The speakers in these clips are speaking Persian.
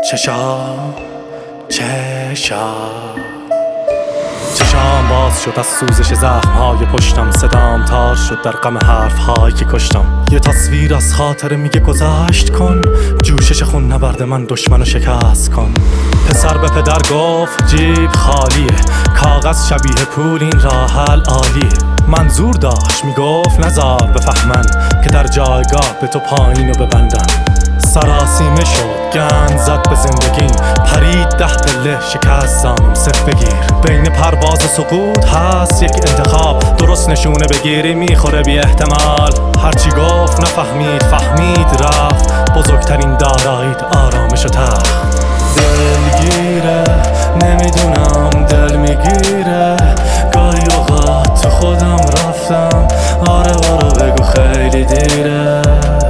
چشام باز شد از سوزش زخم‌های پشتم. صدام تار شد در غم حرف‌هایی که کشتم. یه تصویر از خاطره میگه گذشت کن، جوشش خون نبرد من دشمنو شکست کن. پسر به پدر گفت جیب خالیه، کاغذ شبیه پول این راه حل عالیه. منظور داشت میگفت نزار بفهمن که در جایگاه به تو پایینو ببندن. سراسیمه شد گند زد به زندگیم، پرید 10 پله شکست زانم صف بگیر. بین پرواز و سقوط هست یک انتخاب، درست نشونه بگیری میخوره بی احتمال. هرچی گفت نفهمید فهمید رفت، بزرگترین دارایید آرامش و تخت. دلگیره نمیدونم دل میگیره، گاهی اوقات تو خودم رفتم. آره برو بگو خیلی دیره.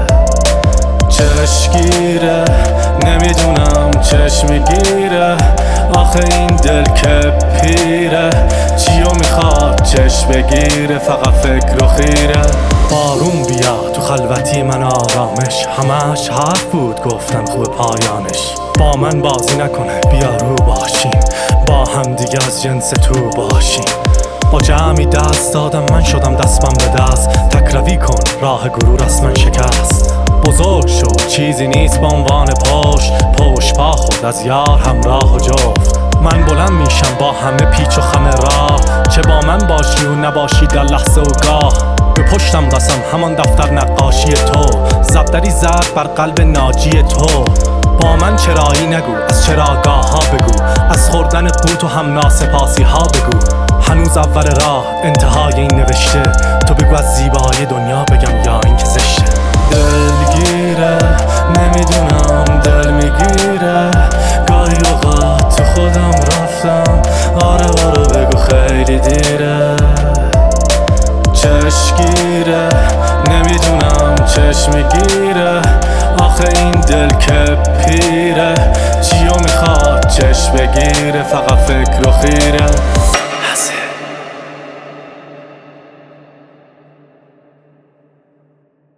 چشمگیره نمیدونم چشم میگیره، آخه این دل که پیره. چیو میخواد چشم بگیره، فقط فکر و خیره. بارون بیا تو خلوتی من آرامش، همش حرف بود گفتن خوب پایانش. با من بازی نکنه بیا رو باشیم، با هم دیگه از جنس تو باشیم. با جمعی دست دادم من شدم دستم به دست، تکروی کن راه غرور از من شکست. بزرگ شد چیزی نیست با عنوان پشت پا خود از یار همراه و جفت. من بلند میشم با همه پیچ و خم راه، چه با من باشی و نباشی در لحظه و گاه. به پشتم قسم همان دفتر نقاشی تو، زبدری زد بر قلب ناجی تو. با من چرایی نگو از چراگاه ها بگو، از خوردن قوت و هم ناسپاسی ها بگو. هنوز اول راه انتهای این نوشته، تو بگو از زیبایی دنیا بگم یا این که زشته. دلگیره نمیدونم دل میگیره، گاهی اوقات تو خودم رفتم. آره برو بگو خیلی دیره. چشمگیره نمیدونم چشم میگیره، آخه این دل که پیره. چیو میخواد چشم بگیره، فقط فکر و خیره.